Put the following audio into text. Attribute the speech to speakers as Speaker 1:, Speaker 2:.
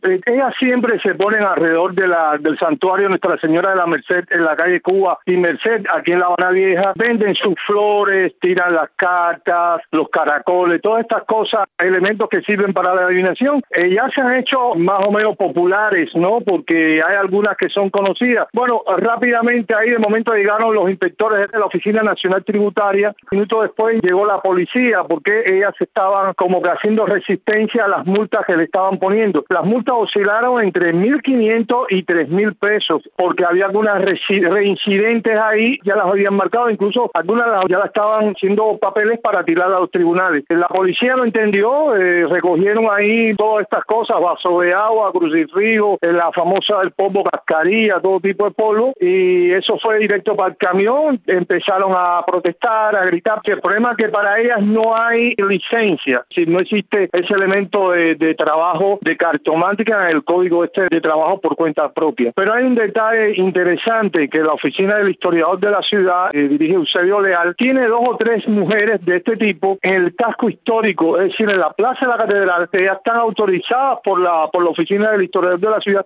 Speaker 1: Ellas siempre se ponen alrededor del santuario Nuestra Señora de la Merced en la calle Cuba y Merced, aquí en La Habana Vieja. Venden sus flores, tiran las cartas, los caracoles, todas estas cosas, elementos que sirven para la adivinación. Ya se han hecho más o menos populares, ¿no? Porque hay algunas que son conocidas. Bueno, rápidamente ahí de momento llegaron los inspectores de la Oficina Nacional Tributaria. Minutos después llegó la policía porque ellas estaban como que haciendo resistencia a las multas que le estaban poniendo. Las multas oscilaron entre 1.500 y 3.000 pesos porque había algunas reincidentes ahí, ya las habían marcado, incluso algunas ya las estaban haciendo papeles para tirar a los tribunales. La policía lo entendió, recogieron ahí todas estas cosas, vaso de agua, crucifijo, la famosa del polvo cascarilla, todo tipo de polvo, y eso fue directo para el camión. Empezaron a protestar, a gritar. El problema es que para ellas no hay licencia, si no existe ese elemento de trabajo de cartomántica en el código de trabajo por cuenta propia. Pero hay un detalle interesante que la oficina del historiador de la ciudad, dirige Eusebio Leal, tiene 2 o 3 mujeres de este tipo en el casco histórico, es decir, en la plaza de la catedral, que ya están autorizadas por la oficina del historiador de la ciudad